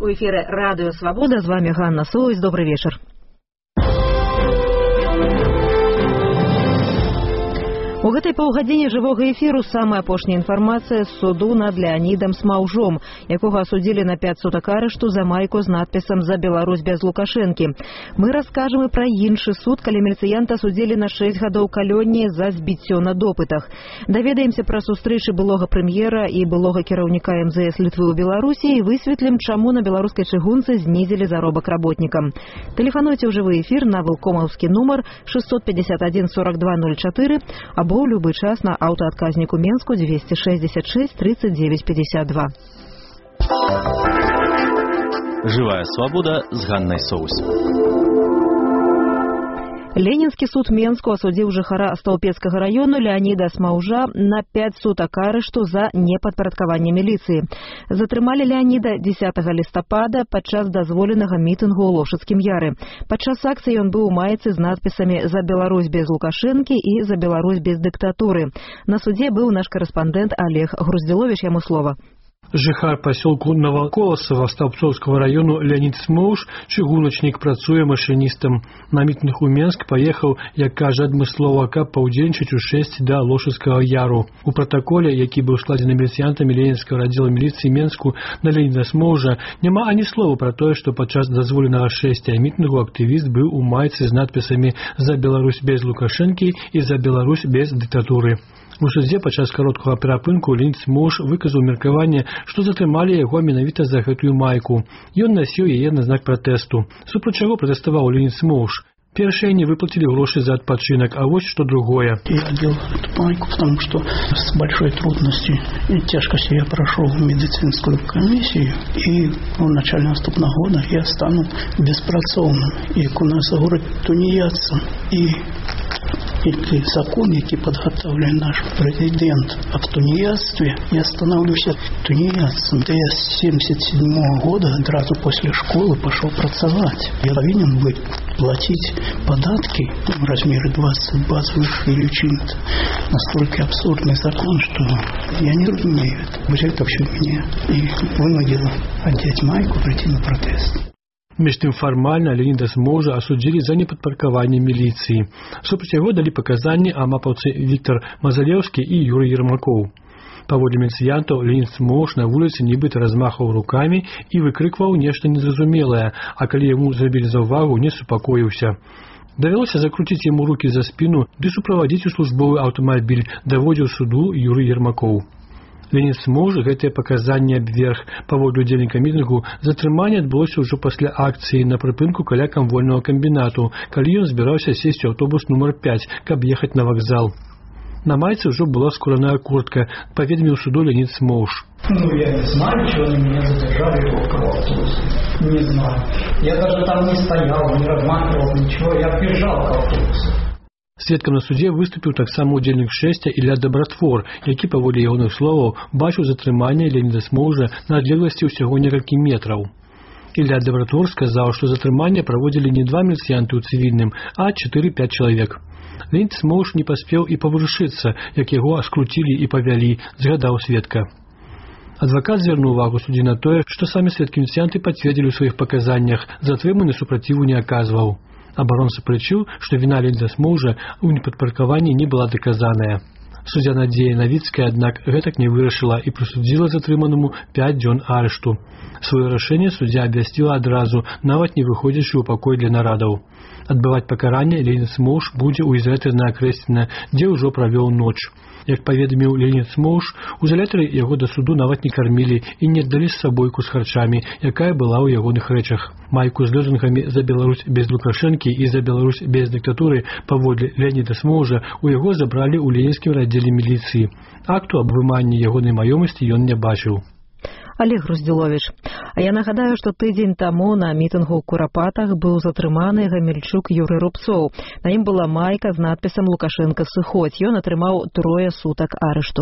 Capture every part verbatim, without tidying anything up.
У эфире Радио Свобода. С вами Ганна Соусь. Добрый вечер. У гэтай паўгадзіне жывога эфіру самая апошняя інфармацыя з суду над Леанідам Смаўжом, якога асудзілі на пяць сутак арышту за майку з надпісам «За Беларусь без Лукашэнкі». Мы раскажам і пра іншы суд, калі міліцыянта асудзілі на шэсць гадоў калоніі за збіццё на допытах. Даведаемся пра сустрэчы былога прэм'ера і былога кіраўніка эм зэ эс Літвы ў Беларусі і высветлім, чаму на беларускай чыгунцы знізілі заробак работнікам. Тэлефануйце ў жывы эфір на вылкомаўскі нумар шестьсот пятьдесят один сорок два ноль четыре або ў любы час на аўтаадказніку Менску двести шестьдесят шесть тридцать девять пятьдесят два. Живая свобода с Ганной Соус. Ленінскі суд Менску асудзіў жыхара Стаўпецкага раёну Леаніда Смаўжа на пяць сутак арышту за непадпарадкаванне міліцыі. Затрымалі Леаніда дзесятага лістапада падчас дазволенага мітынгу ў Лошыцкім яры. Падчас акцыі ён быў у майцы з надпісамі «За Беларусь без Лукашэнкі» і «За Беларусь без дыктатуры». На судзе быў наш карэспандэнт Олег Груздзіловіч, яму слова. Жыхар пасёлку Новоколасава Стаўпцоўскага раёну Леанід Смаўж, чыгуначнік, працуе машыністам. На мітынг у Менск паехаў, як кажа адмыслова, каб паўдзельнічаць у шэсць да Лошыцкага яру. У пратаколе, які быў складзены міліцыянтамі Ленінскага раддзела міліцыі Менску на Леаніда Смаўжа, няма ані слова пра тое, што падчас дазволенага шэсця мітынгу актывіст быў у майцы з надпісамі «За Беларусь без Лукашэнкі» і «За Беларусь без дыктатуры». У судзе падчас кароткага перапынку Леанід Смаўж выказаў меркаванне, што затрымалі яго менавіта за гэтую майку. Ён насіў яе на знак пратэсту. Супроць чаго пратэставаў Леанід Смаўж? Першае, не выплатили гроши за отпочинок, а вот что другое. Я одел эту майку, потому что с большой трудностью и тяжкостью я прошел медицинскую комиссию, и в начале наступного года я стану беспрацовным. И у нас город тунеядцам. И эти законы, которые подготовили наш президент о тунеядстве, я становлюсь тунеядцем. Да я с семьдесят седьмого года сразу после школы пошел pracować. Я повинен быть платить податки в размере двадцать базовых величин. Настолько абсурдный закон, что я не разумею это. Вот это все меня и вынудило одеть майку, прийти на протест. Между тем формально Леаніда Смаўжа осудили за неподпаркование милиции. Супраць яго дали показания амапаўцы Виктор Мазалевский и Юрий Ермаков. Паводле міліцыянтаў, Леанід Смаўж на вуліцы нібыта размахаў руками и выкрикваў нешта незразумелае, а калі ему зрабілі заўвагу, не супакоіўся. Давялося закрутить ему руки за спину, ды суправадзіць у службовы аўтамабіль, даводзіў суду Юрий Ермаков. Леанід Смаўж гэтыя паказанні абверг. Паводле удзельніка мітынгу, затрыманне адбылося ўжо пасля акцыі на прыпынку каля камвольнага камбінату, калі ён збіраўся сесть у аўтобус нумар пять, каб ехаць на вакзал. На майце ўжо была скураная куртка, паведаміў суду Леанід Смаўж. Ну, я не знаю, чего они меня задержали около автобуса. Не знаю. Я даже там не стоял, не размахивал, ничего. Я бежал к автобусу. Сведкам на суде выступіў таксама удзельнік шэсця Ілля Дабратвор, які, паводле ягоных словаў, бачыў затрыманне Леаніда Смаўжа на адлегласці ўсяго некалькі метраў. Ілля Дабратвор сказаў, што затрыманне праводзілі не два міліцыянты ў цывільным, а чатыры-пяць чалавек. Леанід Смаўж не паспеў і паварушыцца, як яго аскруцілі і павялі, згадаў сведка. Адвакат звярнуў увагу суддзі на тое, што самі сведкі-міліцыянты пацвердзілі ў сваіх паказаннях, затрыманы супраціву не аказваў. Абаронца прычыў, што віна Леаніда Смаўжа ў непадпаркаванні не была даказаная. Суддзя Надзея Навіцкая, аднак, гэтак не вырашыла і прысудзіла затрыманаму пяць дзён арышту. Сваё рашэнне суддзя абвясціла адразу, нават не выходзячы ў пакой для нарадаў. Адбываць пакаранне Леанід Смаўж будзе ў ізалятары Акрэсціна, дзе ўжо правёў ноч. Як паведаміў Леанід Смаўж, у изолятары яго да суду нават не кармілі і не аддалі з сабойку з харчамі, якая была ў ягоных рэчах. Майку з лозунгамі «За Беларусь без Лукашэнкі» і «За Беларусь без дыктатуры» паводле Леаніда Смаўжа у яго забралі ў ленінскім раддзеле міліцыі. Акту аб выманні ягонай маёмасці ён не бачыў. Олег Груздзіловіч. А я нагадаю, што тыдзень таму на мітынгу ў Курапатах быў затрыманы гамельчук Юрый Рубцоў. На ім была майка з надпісам «Лукашенко сыходзь». Ён атрымаў трое сутак арышту.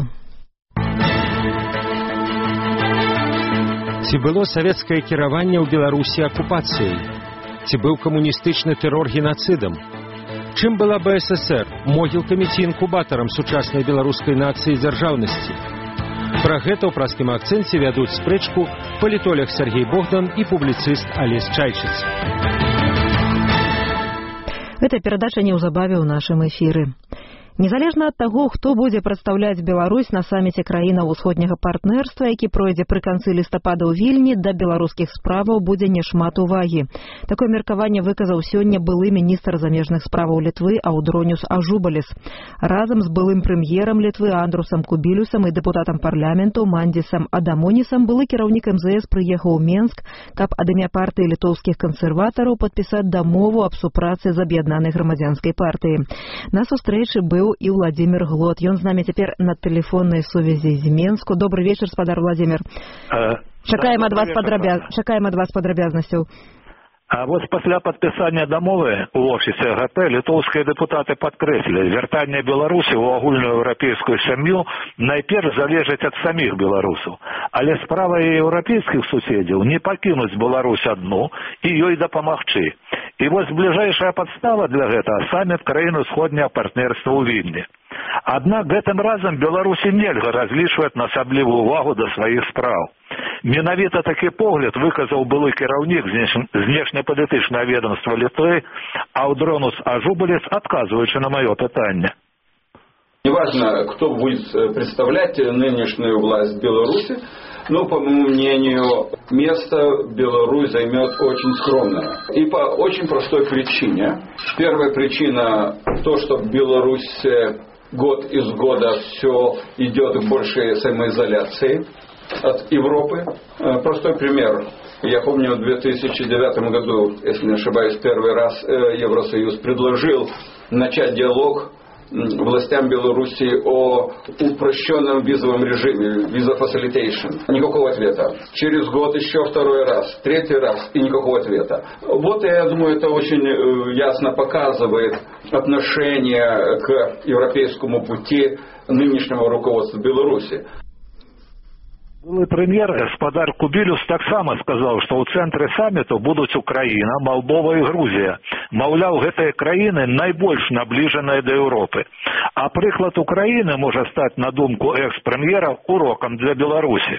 Ці было савецкае кіраванне ў Беларусі акупацыяй? Ці быў камуністычны тэрор генацыдам? Чым была БССР? Могілкамі ці інкубатарам сучаснай беларускай нацыі і дзяржаўнасці? Пра гэта ў праскім акцэнце вядуць спрэчку палітолог Сергей Богдан і публіцыст Алесь Чайчыц. Гэта перадача неўзабаве ў нашым эфіры. Незалежна ад таго, хто будзе прадстаўляць Беларусь на саміце краінаў усходняга партнерства, які пройдзе пры канцы лістапада ў Вільні, да беларускіх справаў будзе няшмат увагі. Такое меркаванне выказаў сёння былы міністр замежных справаў Літвы Аўдроніус Ажубаліс. Разам з былым прэм'ерам Літвы Андрусам Кубілюсам і дэпутатам парламенту Мандзісам Адамонісам былы кіраўнік эм зэ эс прыехаў у Менск, каб ад імя партыі літоўскіх кансерватараў падпісаць дамову аб супрацы з аб'яднанай грамадзянскай партыяй. На сустрэчы быў і Владимир Глот. Ён з намі цяпер на тэлефоннай сувязі з Менску. Добрый вечар, спадар Владимир. Чакаем ад вас падрабяз... Чакаем ад вас падрабязнасцяў. А вот пасля падпісання дамовы ў офісе гэ тэ літоўскія дэпутаты падкрэслілі, вяртанне Беларусі ў агульную еўрапейскую сям'ю найперш залежыць ад саміх беларусаў. Але справа еўрапейскіх суседзяў не пакінуць Беларусь адну і ёй дапамагчы. І вось бліжэйшая падстава для гэтага саміт краін усходняга партнерства ў Вільні. Аднак гэтым разам Беларусі нельга разлічваць на асаблівую увагу да сваіх спраў. Менавіта такі погляд выказаў былы кіраўнік знешнепалітычнага ведомства Літвы Аўдроніус Ажубаліс, адказваючы на маё пытанне. Неважно, кто будет представлять нынешнюю власть Беларуси, но, по моему мнению, место Беларусь займет очень скромное. И по очень простой причине. Первая причина то, что Беларусь год из года все идет к большей самоизоляции от Европы. Простой пример. Я помню, в две тысячи девятом году, если не ошибаюсь, первый раз Евросоюз предложил начать диалог властям Беларуси о упрощенном визовом режиме, виза facilitation. Никакого ответа. Через год еще второй раз, третий раз и никакого ответа. Вот, я думаю, это очень ясно показывает отношение к европейскому пути нынешнего руководства Беларуси. Былы прэм'ер гаспадар Кубілюс таксама сказаў, што ў цэнтры саміту будуць Украіна, Малдова і Грузія. Маўляў, гэтыя краіны найбольш набліжаныя да Еўропы. А прыклад Украіны можа стаць, на думку экс-прэм'ера, урокам для Беларусі.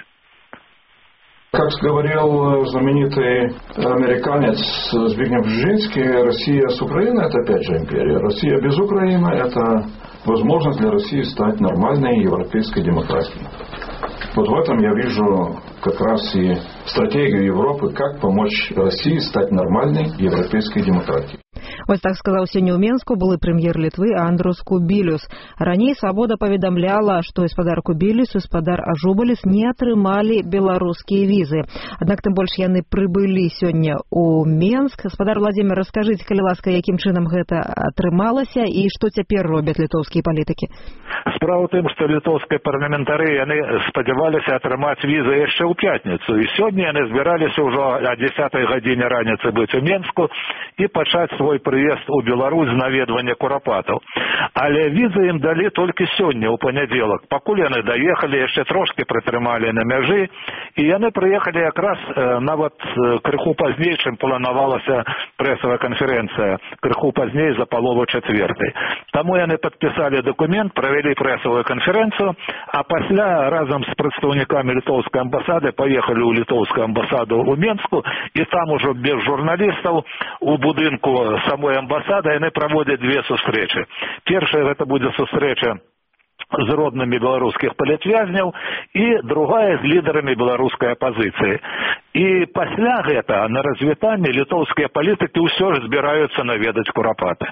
Как говорил знаменитый американец Збигнев Бжезинский, Россия с Украиной – это опять же империя. Россия без Украины – это возможность для России стать нормальной европейской демократией. Вот в этом я вижу как раз и стратегию Европы, как помочь России стать нормальной европейской демократией. Вось так сказаў сёння ў Менску былы прэм'ер Літвы Андрус Кубілюс. Раней «Свабода» паведамляла, што гаспадар Кубілюс і гаспадар Ажубаліс не атрымалі беларускія візы. Аднак тым больш яны прыбылі сёння ў Менск. Гаспадар Владимир, раскажыце, калі ласка, якім чынам гэта атрымалася і што цяпер робяць літоўскія палітыкі? Справа ў тым, што літоўскія парламентары яны спадзяваліся атрымаць візы яшчэ ў пятніцу. І сёння яны збіраліся ўжо о дзесятай гадзіне раніцы быць у Менску і пачаць свой прыезд у Беларусь з наведвання курапатаў. Але візы ім далі толькі сёння, ў панядзелак. Пакуль яны даехалі, яшчэ трошкі прытрымалі на мяжы, і яны прыехалі якраз э, нават э, крыху пазней, чым планавалася прэсавая канферэнцыя, крыху пазней за палову чацвёртай. Таму яны падпісалі дакумент, правялі прэсавую канферэнцыю, а пасля разам з прадстаўнікамі літоўскай амбасады паехалі ў літоўскую амбасаду ў Менску, і там ужо без журналістаў у будынку самой амбасады яны праводзяць две сустрэчы. Першая гэта будзе сустрэча з роднымі беларускіх палітвязняў і другая з лідарамі беларускай апазіцыі. І пасля гэта на развітанне літоўскія палітыкі ўсё ж збіраюцца наведаць курапаты.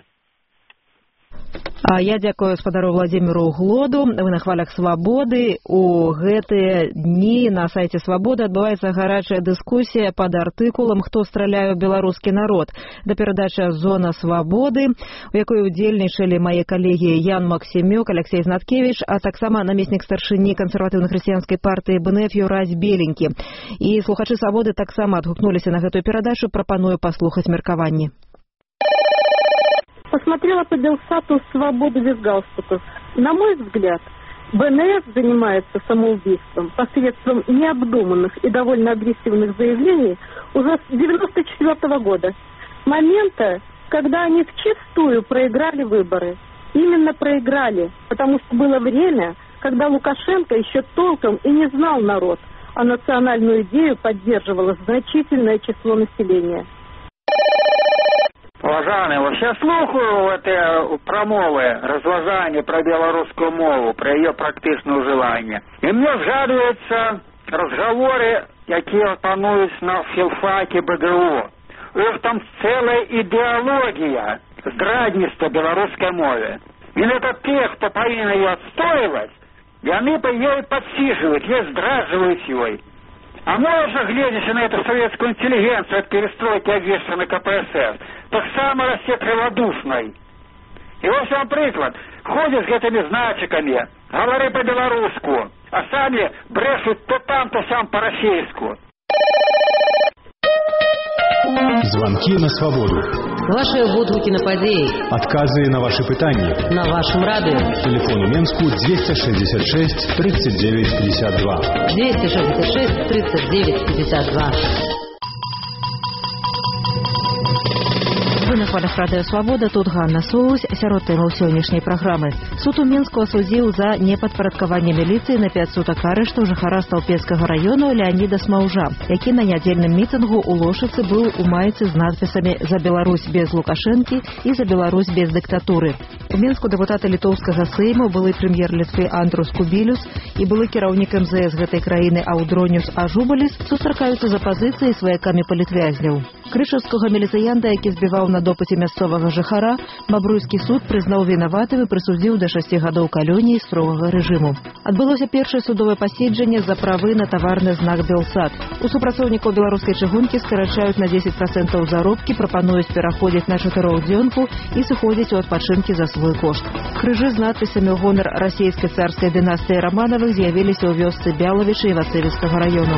А я дзякую гаспадару Владимиру Глоду. Вы на хвалях «Свабоды». У гэтыя дні на сайце «Свабоды» адбываецца гарачая дыскусія пад артыкулам «Хто страляе ў беларускі народ». Да перадача «Зона свабоды», у якой удзельнічалі мае калегі Ян Максімюк, Алексей Знаткевич, а таксама намеснік старшыні кансерватыўна-хрысціянскай партыі бэ эн эф Юрась Беленькі. І слухачы «Свабоды» таксама адгукнуліся на гэтую перадачу. Прапаную паслухаць меркаванні. Посмотрела по Белсату «Свободу без галстуков». На мой взгляд, бэ эн эф занимается самоубийством посредством необдуманных и довольно агрессивных заявлений уже с девяносто четвёртого года. С момента, когда они вчистую проиграли выборы. Именно проиграли, потому что было время, когда Лукашенко еще толком и не знал народ, а национальную идею поддерживало значительное число населения. Уважаемые, вообще слухаю эти промовы, розважання про белорусскую мову, про ее практичное уживание. И мне згадуються разговоры, які панують на філфакі БГУ. Ох, там целая идеология здрадництва белорусской мовы. И это те, кто повинен ее отстаивать, и они по ей подсиживают, ей здраживают ее. А мы уже, глядя на эту советскую интеллигенцию от перестройки агрессии ка пэ эс эс, так само Россия криводушной. И вот вам приклад. Ходят с этими значиками, говори по-белоруску, а сами брешут то там, то сам по-российску. Звонки на свободу. Ваши водгуки на подеи. Отказы на ваши пытания. На вашем радио. Телефон у Менску двести шестьдесят шесть тридцать девять пятьдесят два. двести шестьдесят шесть тридцать девять пятьдесят два. Вы на хвалях радыё Свабода, тут Ганна Соус, сярод тэмаў сённяшняй праграмы. Суд у Мінску асудзіў за непадпарадкаванне міліцыі на пяць сутак арышту жыхара Сталпецкага раёну Леаніда Смаўжа, які на нядзельным мітынгу ў Лошыцы быў у майцы з надпісамі «За Беларусь без Лукашэнкі» і «За Беларусь без дыктатуры». У Мінску дэпутаты літоўскага Сейму, былы прэм'ер Літвы Андрус Кубілюс і былы кіраўнік эм зэ эс гэтай краіны Аўдроніус Ажубаліс сустракаюцца з апазіцыяй сваякамі палітвязняў. Крышаўскага міліцыянта, які збіваў на допыце мясцовага жыхара, Бабруйскі суд прызнаў вінаватым і прысудзіў да шасці гадоў калоніі строгага рэжыму. Адбылося першае судовае паседжанне за правы на таварны знак Белсат. У супрацоўнікаў беларускай чыгункі скарачаюць на дзесяць працэнтаў заробкі, прапануюць пераходзіць на чатырохдзёнку і сыходзіць у адпачынкі за свой кошт. Крыжы з надпісамі ў гонар расійскай царскай дынастыі Раманавых з'явіліся ў вёсцы Бялавічы і Вацэвіцкага раёну.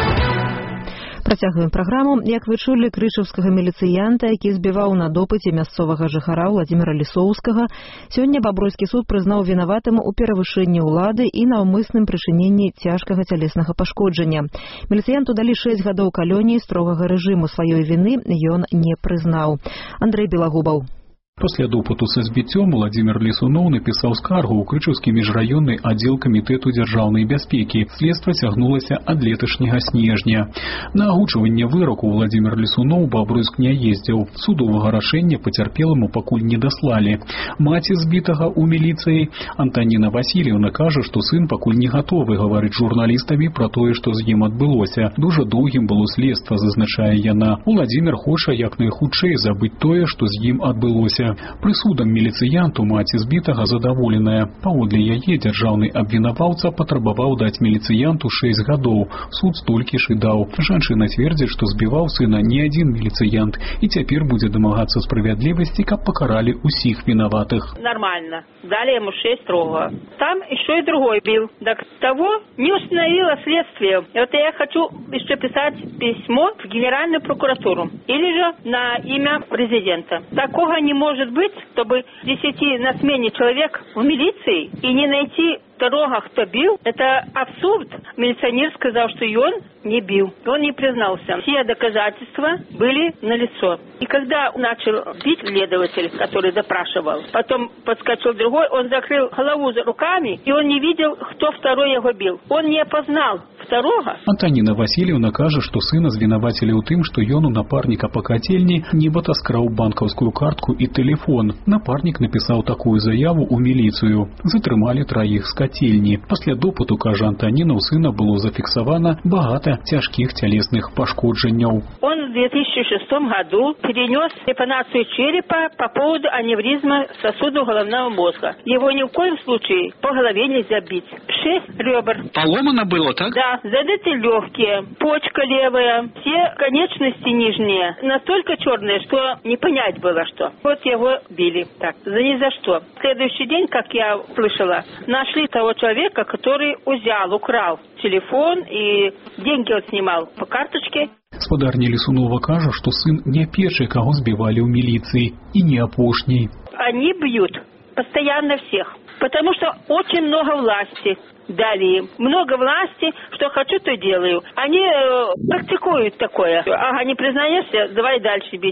Працягваем праграму. Як вы чулі, крышаўскага міліцыянта, які збіваў на допыце мясцовага жыхара Владзіміра Лісоўскага, сёння Бабруйскі суд прызнаў вінаватым у перавышэнні ўлады і наўмысным прычыненні цяжкага цялеснага пашкоджання. Міліцыянту далі шэсць гадоў калоніі строгага рэжыму. Сваёй віны ён не прызнаў. Андрэй Белагубаў. После допыту со збіццём Владимир Лисунов написал скаргу ў Крычаўскі міжраённы аддзел камітэту дзяржаўнай бяспекі. Следства цягнулася ад леташняга снежня. На агучванне выроку Владимир Лисунов Бабруйск не ездзіў. Судовага рашэння пацярпеламу пакуль не даслалі. Маці збітага ў міліцыі Антаніна Васильевна кажа, што сын пакуль не гатовы гаварыць журналістамі пра тое, што з ім адбылося. Дужа доўгім было следства, зазначае яна. Владимир хоча як найхутчэй забыць тое, што з ім адбылося. Прысудам міліцыянту маці збітага задаволеная. Паводле яе дзяржаўны абвінаваўца патрабаваў даць міліцыянту шэсць гадоў. Суд столькі ж і даў. Жанчына цвердзіць, што збіваў сына не адзін міліцыянт і цяпер будзе дамагацца справядлівасці, каб пакаралі ўсіх вінаватых. Нормально. Дали ему шесть строго. Там еще и другой бил. Так того не установило следствие. И вот я хочу еще писать письмо в Генеральную прокуратуру. Или же на имя президента. Такого не может быть, чтобы десяти на смене человек в милиции и не найти второго, кто бил. Это абсурд. Милиционер сказал, что и он не бил. Он не признался. Все доказательства были налицо. И когда начал бить следователь, который допрашивал, потом подскочил другой, он закрыл голову за руками, и он не видел, кто второй его бил. Он не опознал второго. Антаніна Васильевна кажа, што сына звінавацілі ў тым, што ён у напарніка па кацельні нібыта скраў банкаўскую картку і тэлефон. Напарнік напісаў такую заяву ў міліцыю. Затрымалі траіх з кацельні. Пасля допыту, кажа Антаніна, у сына было зафіксавана багата цяжкіх цялесных пашкоджанняў. Он в две тысячи шестом году перенес трепанацию черепа по поводу аневризма сосудов головного мозга. Его ни в коем случае по голове нельзя бить. Шесть ребер. Поломано было, так? Да, задеты легкие, почка левая, все конечности нижние настолько черные, что не понять было, что. Вот его били. Так, за ни за что. В следующий день, как я слышала, нашли того человека, который узял, украл телефон и деньги он снимал по карточке. Спадарня Лисунова кажа, што сын не першы, каго збівалі ў міліцыі, і не апошний. Они бьют постоянно всех, потому что очень много власти дали им. Много власти, что хочу, то делаю. Они э, практикуют такое. Ага, не признаешься, давай дальше бить.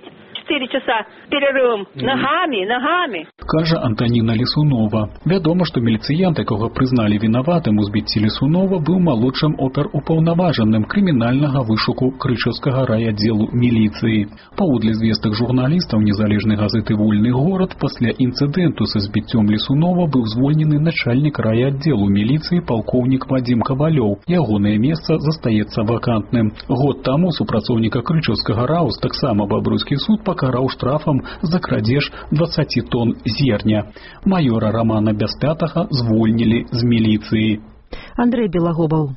четыре часа перерывом. Ногами, ногами. Кажа Антоніна Лісунова. Вядома, што міліцыянт, якога прызналі вінаватым у збіцці Лісунова, быў малодшым оперупаўнаважаным крымінальнага вышуку Крычаўскага райаддзелу міліцыі. Паводле звестак журналістаў незалежнай газеты «Вольны горад», пасля інцыдэнту са збіццём Лісунова быў звольнены начальнік райаддзелу міліцыі палкоўнік Вадзім Кавалёў. Ягонае месца застаецца вакантным. Год таму супрацоўніка Крычаўскага РАУС таксама Бабруйскі суд пакараў штрафам за крадзеж дваццаць тонн зерня. Майора Романа Бяспятага звольнілі з міліцыі. Андрей Белагобаў.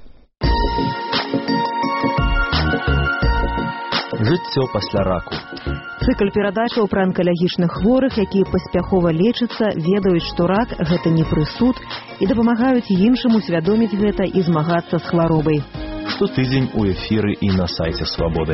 Жыццё пасля раку. Цыкл перадачаў пра анкалагічных хворых, якія паспяхова лечацца, ведаюць, што рак – гэта не прысуд, і дапамагаюць іншым усвядоміць гэта і змагацца з хваробай. Штотыдзень у эфіры і на сайце Свабоды.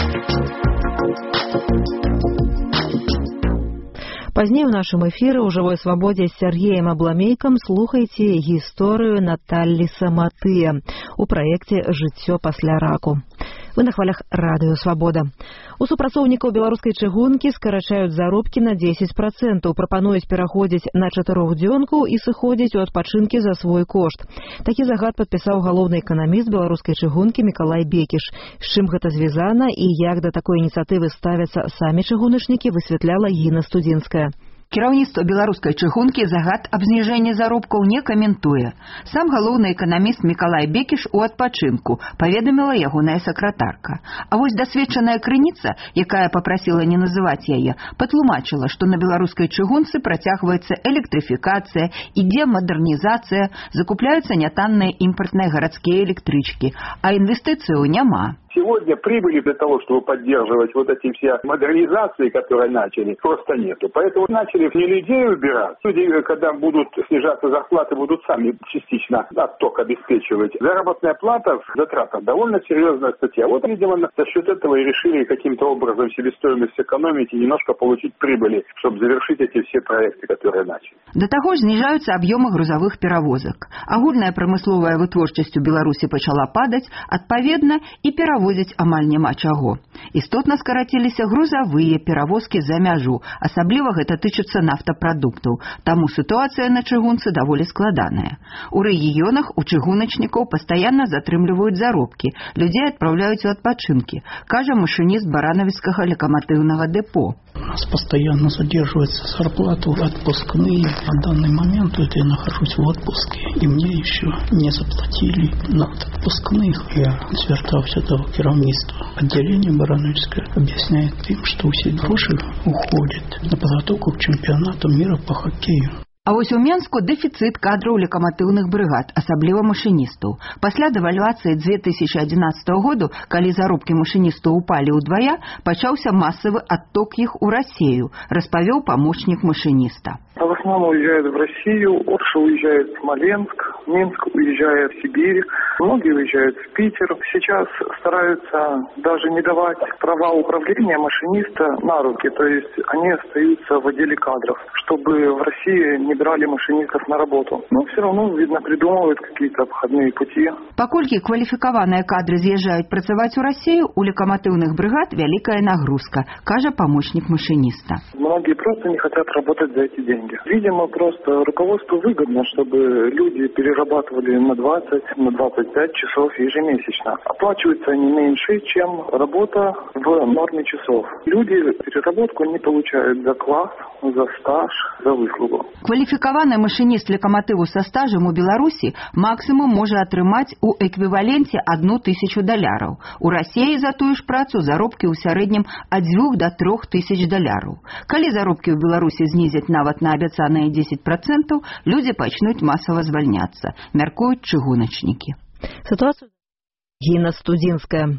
Пазней у нашым эфіры ў жывой свабодзе з Сергеем Абламейкам слухайце гісторыю Наталлі Саматыя у праекце «Жыццё пасля раку». Вы на хвалях радыё «Свабода». У супрацоўнікаў беларускай чыгункі скарачаюць заробкі на дзесяць працэнтаў, прапануюць пераходзіць на чатырохдзёнку і сыходзіць у адпачынкі за свой кошт. Такі загад падпісаў галоўны эканаміст беларускай чыгункі Мікалай Бекіш. З чым гэта звязана і як да такой ініцыятывы ставяцца самі чыгуначнікі, высвятляла Гіна Студзінская. Кіраўніцтва беларускай чыгункі загад аб зніжэнні заробкаў не каментуе. Сам галоўны эканаміст Мікалай Бекіш у адпачынку, паведаміла ягоная сакратарка. А вось дасведчаная крыніца, якая папрасіла не называць яе, патлумачыла, што на беларускай чыгунцы працягваецца электрыфікацыя, ідзе мадэрнізацыя, закупляюцца нятанныя імпартныя гарадскія электрычкі, а інвестыцыяў няма. Сегодня прибыли для того, чтобы поддерживать вот эти все модернизации, которые начали, просто нету. Поэтому начали не людей убирать. Люди, когда будут снижаться зарплаты, будут сами частично отток обеспечивать. Заработная плата в затратах довольно серьезная статья. Вот, видимо, за счет этого и решили каким-то образом себестоимость экономить и немножко получить прибыли, чтобы завершить эти все проекты, которые начали. До того ж зніжаюцца аб'ёмы грузовых перавозак. Агульная прамысловая вытворчасць у Беларусі пачала падаць, адпаведна і перавозіць амаль няма чаго. Істотна скараціліся грузавыя перавозкі за мяжу, асабліва гэта тычыцца нафтапрадуктаў. Таму сітуацыя на чыгунцы даволі складаная. У рэгіёнах у чыгуначнікаў пастаянна затрымліваюць заробкі, людзей адпраўляюць у адпачынкі, кажа машыніст баранавіцкага локомотивного депо. У нас постоянно задерживается зарплата, отпускные. На данный момент вот я нахожусь в отпуске, и мне еще не заплатили на отпускных. Я звертався до керівництва отделения Барановичское, объясняет им, что все гроши уходят на подготовку к чемпионату мира по хоккею. А вось у Менску дэфіцыт кадраў лекаматыўных брыгад, асабліва машыністаў. Пасля дэвальвацыі две тысячи одиннадцатого году, калі заробкі машыністаў упалі ўдвая, пачаўся масавы адток іх у Россию, распавёў памочнік машыніста. В основном уезжают в Россию, Орша уезжает в Смоленск, Минск уезжает в Сибирь, многие уезжают в Питер. Сейчас стараются даже не давать права управления машиниста на руки, то есть они остаются в отделе кадров, чтобы в России не брали машинистов на работу. Но все равно, видно, придумывают какие-то обходные пути. Паколькі кваліфікаваныя кадры з'язджаюць працаваць у Россию, у лекаматыўных брыгад вялікая нагрузка, кажа памочнік машиниста. Многие просто не хотят работать за эти деньги. Видимо, просто руководству выгодно, чтобы люди перерабатывали на двадцать, на двадцать пять часов ежемесячно. Оплачиваются они меньше, чем работа в норме часов. Люди переработку не получают за класс, за стаж, за выслугу. Кваліфікаваны машыніст лекаматыву са стажам у Беларусі максимум можа атрымаць у эквіваленце одну тысячу даляраў. У Расіі за тую ж працу заробкі ў сярэднім ад дзвюх да трох тысяч даляраў. Калі заробкі ў Беларусі знізяць нават на абяцаныя дзесяць працэнтаў, людзі пачнуць масава звальняцца, мяркуюць чыгуначнікі. Ситуацию Гіна Студзінская.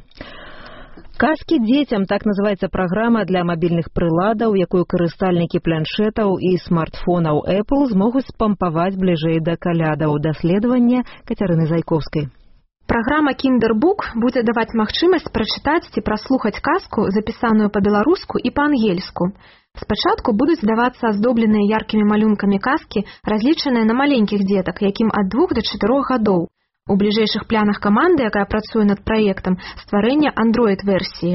Казкі дзецям, так называецца праграма для мабільных прыладаў, якую карыстальнікі планшетаў і смартфонаў Apple змогуць спампаваць бліжэй да калядаў. Даследаванне Кацярыны Зайковскай. Праграма Kinderbook будзе даваць магчымасць прачытаць ці праслухаць казку, запісаную па-беларуску і па-ангельску. Спачатку будуць здавацца аздобленыя яркімі малюнкамі казкі, разлічаныя на маленькіх дзетак, якім ад двух да чатырох гадоў. У бліжэйшых планах каманды, якая працуе над праектам, стварэнне Android-версіі.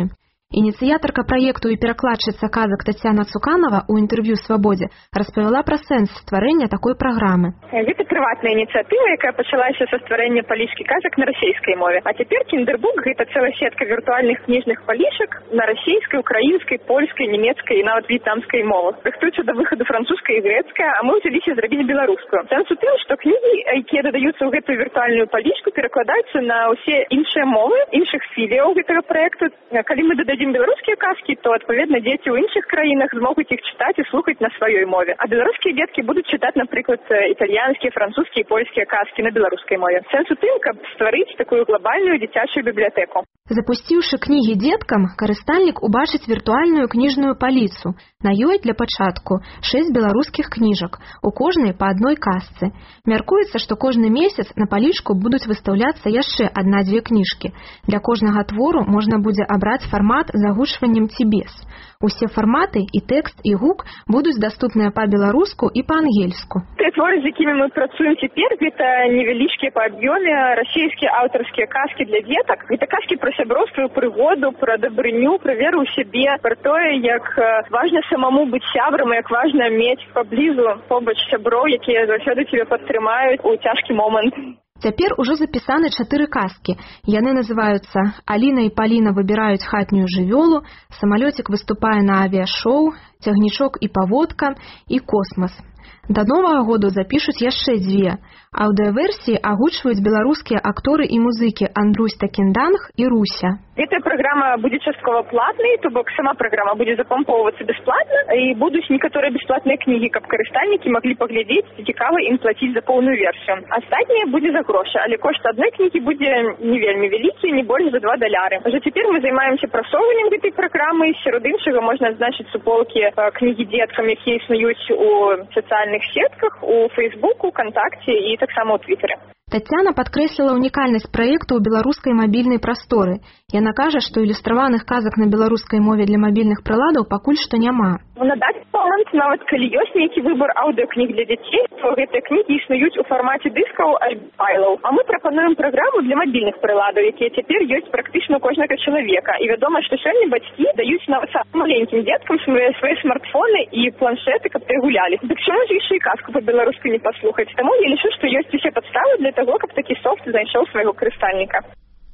Ініцыятарка праекту і перакладчыца казак Тацяна Цуканова ў інтэрв'ю «Свабодзе» распавяла пра сэнс стварэння такой праграмы. Гэта прыватная ініцыятыва, якая пачалася са стварэння палічкі казак на расейскай мове. А цяпер Киндербук – гэта цэлая сетка віртуальных кніжных палічак на расейскай, украінскай, польскай, нямецкай і нават в'етнамскай мовах. Рыхтуецца да выхаду французская і грэцкая, а мы ўзяліся зрабіць беларускую. Сэнс у тым, што кнігі, якія дадаюцца ў гэтую віртуальную палічку, перакладаюцца на ўсе іншыя мовы, іншых філіяў гэтага праекту. Калі мы дададзім беларускія казкі, то, адпаведна, дзеці ў іншых краінах змогуць іх чытаць і слухаць на сваёй мове. А беларускія дзеткі будуць чытаць, напрыклад, італьянскія, французскія і польскія казкі на беларускай мове. Сэнс у тым, каб стварыць такую глобальную дзіцячую бібліятэку. Запусціўшы кнігі дзеткам, карыстальнік убачыць віртуальную кніжную паліцу. На ёй для пачатку шэсць беларускіх кніжак, у кожнай па адной казцы. Мяркуецца, што кожны месяц на палічку будуць выстаўляцца яшчэ адна-дзве кніжкі. Для кожнага твору можна будзе абраць фармат з агучваннем ці без. Усе фарматы, і тэкст, і гук будуць даступныя па-беларуску і па-ангельску. Тыя творы, з якімі мы працуем цяпер, гэта невялічкія па аб'ёме расійскія аўтарскія казкі для дзетак. Гэта казкі пра сяброўства і прыгоду, пра дабрыню, пра веру ў сябе, пра тое, як важна самому быць сябрам, як важна мець паблізу побач сяброў, якія заўсёды цябе падтрымаюць у цяжкі момант. Цяпер ужо запісаны чатыры казкі. Яны называюцца «Аліна і Паліна выбіраюць хатнюю жывёлу», «Самалёцік выступае на авіашоу», «Цягнічок і паводка» і «Космас». Да новага году запішуць яшчэ дзве. Аўдыаверсіі агучваюць беларускія акторы і музыкі Андрусь Такенданг і Руся. Гэтая праграма будзе часткова платнай, то бок сама праграма будзе запампоўвацца бясплатна, і будуць некаторыя бясплатныя кнігі, каб карыстальнікі маглі паглядзець, ці цікава ім плаціць за поўную версію. Астатняе будзе за грошы, але кошт адной кнігі будзе не вельмі вялікі, не больш за два даляры. Уже цяпер мы займаемся прасоўваннем гэтай праграмы, сярод іншага можна адзначыць суполкі кнігі дзеткам, якія існуюць у сацыяльных сетках, у Фейсбуку, ВКонтакце і таксама ў Твіттере. Тацяна падкрэсліла ўнікальнасць праекту ў беларускай мабільнай прасторы. Яна кажа, што ілюстраваных казак на беларускай мове для мабільных прыладаў пакуль што няма. На даць момант, нават калі ёсць нейкі выбар аўдыокніг для дзяцей, то гэтыя кнігі існуюць у фармаце дыскаў альбо файлаў. А мы прапануем праграму для мабільных прыладаў, якія цяпер ёсць практычна у кожнага чалавека. І вядома, што сёння бацькі даюць нават самым маленькім дзеткам свае, свае смартфоны і планшеты, каб тыя гулялі. Дык чаму ж яшчэ і казку па-беларуску не паслухаць? Таму я лічу, што ёсць усе падставы для того, каб такі софт знайшоў свайго карыстальніка.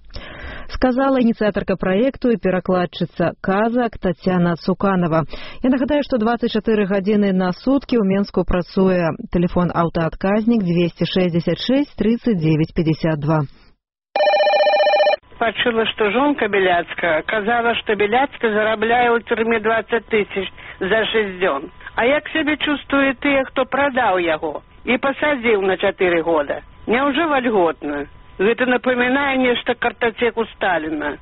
Сказала ініцыятарка праекту і перакладчыца казак Тацяна Цуканова. Я нагадаю, што дваццаць чатыры гадзіны на суткі ў Менску працуе тэлефон аўтаадказнік двести шестьдесят шесть тридцать девять пятьдесят два. Пачула, што жонка Беляцкая казала, што Беляцкая зарабляе ў турме двадцать тысяч за шесть дзён. А як сябе чувствуе тыя, хто прадаў яго і пасадзіў на чатыры года? Няўжо вальготна? Гэта напамінае нешта картатэку Сталіна.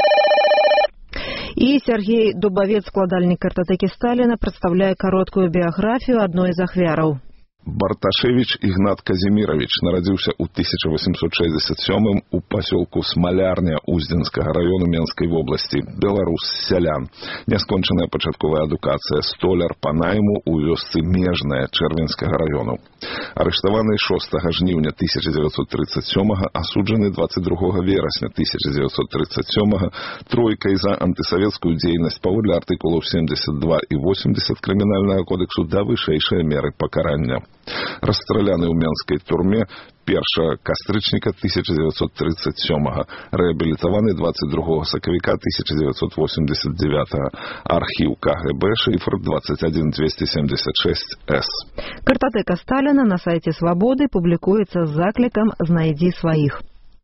І Сергей Дубавец, складальнік картатэкі Сталіна, прадстаўляе кароткую біяграфію адной з ахвяраў. Барташевич Ігнат Казімірович нарадзіўся ў тысяча восемьсот шестьдесят сёмым у пасёлку Смалярня Уздзенскага раёну Менскай вобласці, беларус сялян. Няскончаная пачатковая адукацыя, столяр па найму ў вёсцы Межная Чэрвенскага раёну. Арыштаваны шостага жніўня тысяча дзевяцьсот тридцать сёмага, асуджаны двадцать другога верасня тысяча дзевяцьсот тридцать сёмага тройкай за антысавецкую дзейнасць паводле артыкулаў семьдесят два і восемьдесят крымінальнага кодексу да вышэйшай меры пакарання. Расстраляны ў Менскай турме першага кастрычніка тысяча дзевяцьсот тридцать сёмага, рэабілітаваны двадцать другога сакавіка тысяча дзевяцьсот восемьдесят девятага. Архіў КГБ, шифр двадцать один двести семьдесят шесть эс. Картатэка Сталіна на сайце Свабоды публікуецца з заклікам «Знайдзі сваіх».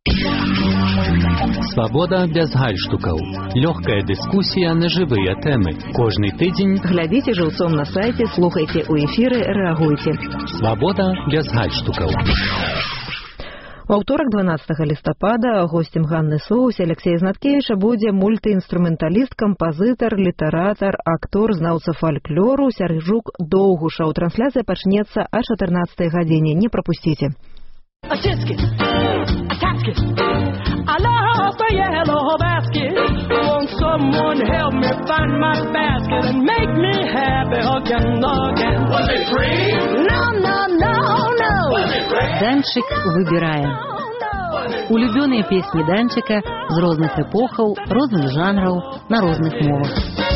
Свабода без гальштукаў. Лёгкая дыскусія на жывыя тэмы. Кожны тыдзень глядзіце жыўцом на сайце, слухайце ў эфіры, рэагуйце. Свабода без гальштукаў. У аўторак дванаццатага лістапада госцем Ганны Соус Алексея Знаткевіча будзе мультыінструменталіст, кампазітар, літаратар, актор, знаўца фальклору Сяржук Доўгуша. Трансляцыя пачнецца о чатырнаццатай гадзіне. Не прапусціце. A tisket, a casket, I lost a yellow basket. Won't someone help me find my basket and make me happy again, again? Was it free? No, no, no, no. Was it free? Денчик выбирає. No, no. Улюбёныя песні Данчыка з розных эпохаў, розных жанраў, на розных мовах.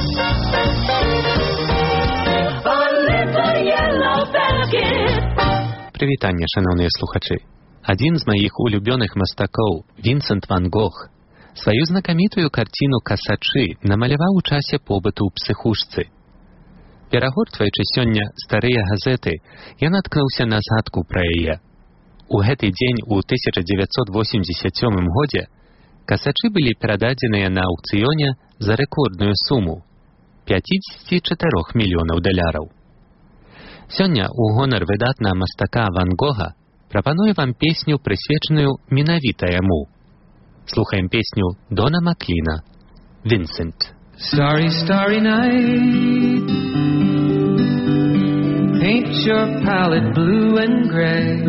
Прывітанне, шаноўныя слухачы. Адзін з маіх улюбёных мастакоў, Вінсент ван Гог, сваю знакамітую карціну «Касачы» намаляваў у часе побыту ў псыхушцы. Перагортваючы сёння старыя газеты, я наткнуўся на згадку пра яе. У гэты дзень у тысяча дзевяцьсот восемьдесят сёмым годзе касачы былі перададзеныя на аўкцыёне за рэкордную суму – пятьдесят четыре мільёнаў даляраў. Сёння у гонар выдатнага мастака Ван Гога прапаную вам песню, прысвечаную менавіта яму. Слухаем песню Дона Макліна «Винсент». Starry, starry night, paint your palette blue and gray.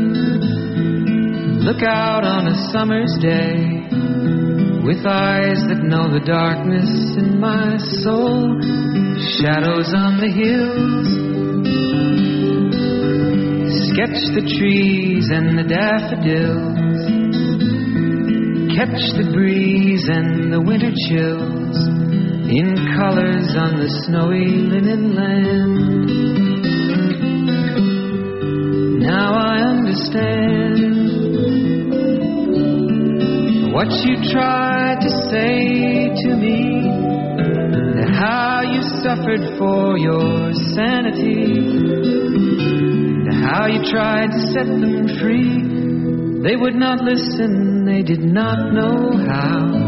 Look out on a summer's day with eyes that know the darkness in my soul. Shadows on the hills, sketch the trees and the daffodils, catch the breeze and the winter chills in colors on the snowy linen land. Now I understand what you tried to say to me, and how you suffered for your sanity, and how you tried to set them free. They would not listen, they did not know how.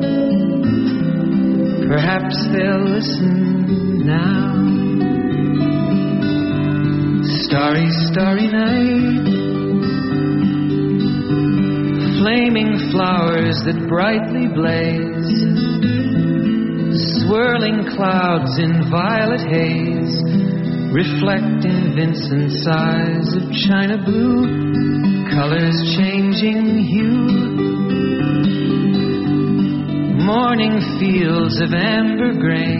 Perhaps they'll listen now. Starry, starry night, flaming flowers that brightly blaze, swirling clouds in violet haze, reflect in Vincent's eyes of china blue, colors changing hue. Morning fields of amber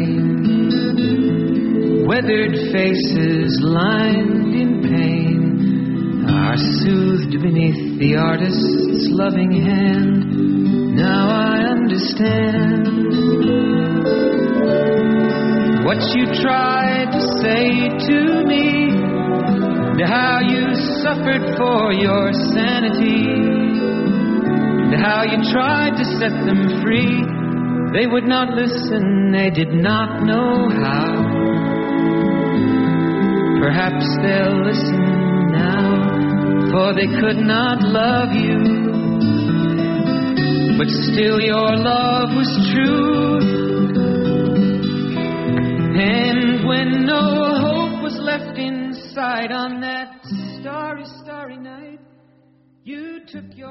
grain, weathered faces lined in pain, are soothed beneath the artist's loving hand. Now I understand what you tried to say to me, and how you suffered for your sanity, and how you tried to set them free. They would not listen, they did not know how. Perhaps they'll listen now, for they could not love you, but still your love was true. And when no hope was left inside on that starry, starry night, you took your